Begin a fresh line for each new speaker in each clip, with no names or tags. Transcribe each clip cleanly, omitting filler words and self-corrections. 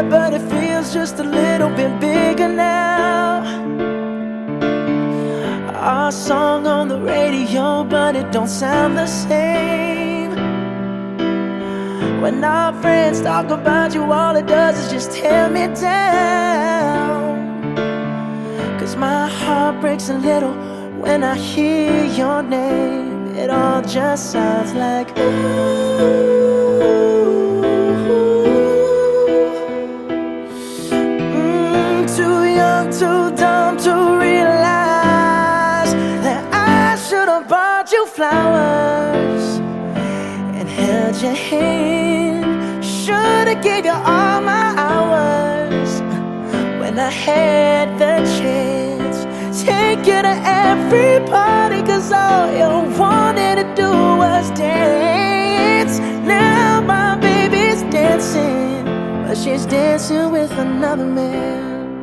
but it feels just a little bit bigger now. Our song on the radio, but it don't sound the same. When our friends talk about you, all it does is just tear me down. 'Cause my heart breaks a little when I hear your name. It all just sounds like ooh. Too young, too dumb to realize that I should have bought you flowers and held your hand. Should have gave you all my hours when I had the chance. Take you to every party, 'cause all you wanted to do was dance. Now my baby's dancing, but she's dancing with another man.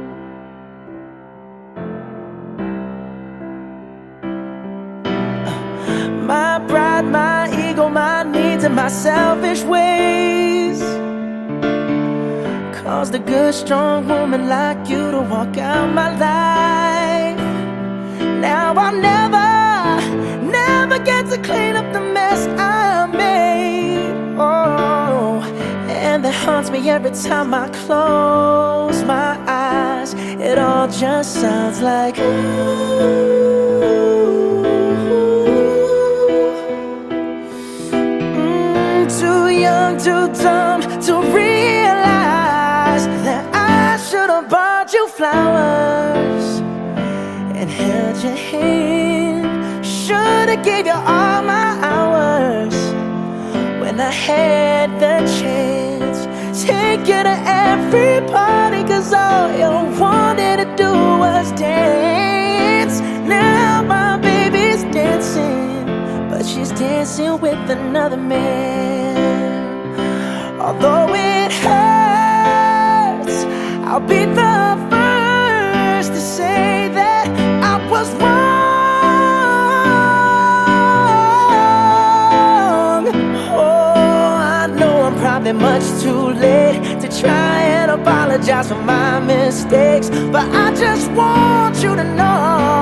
My pride, my ego, my needs, and my selfish ways caused a good, strong woman like you to walk out my life. Now I'll never get to clean up the mess I made. Oh, and that haunts me every time I close my eyes. It all just sounds like ooh. Too young, too dumb to realize that I should have bought you flowers and held your hand. Should have gave you all my hours when I had the chance. Take you to every party, 'cause all you wanted to do was dance. Now my baby's dancing, but she's dancing with another man. Although it hurts, I'll be the first to say that I was wrong. Oh, I know I'm probably much too late to try and apologize for my mistakes, but I just want you to know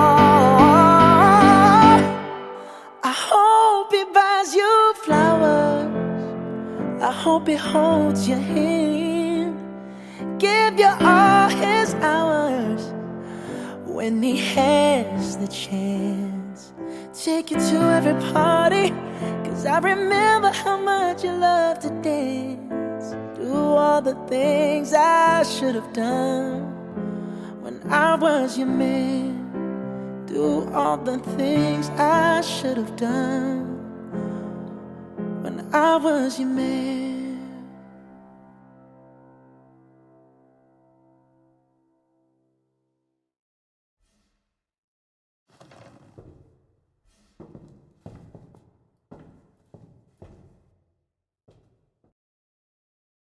I hope he buys you flowers. I hope he holds your hand, give you all his hours when he has the chance. Take you to every party, 'cause I remember how much you love to dance. Do all the things I should have done when I was your man. Do all the things I should have done when I was your man.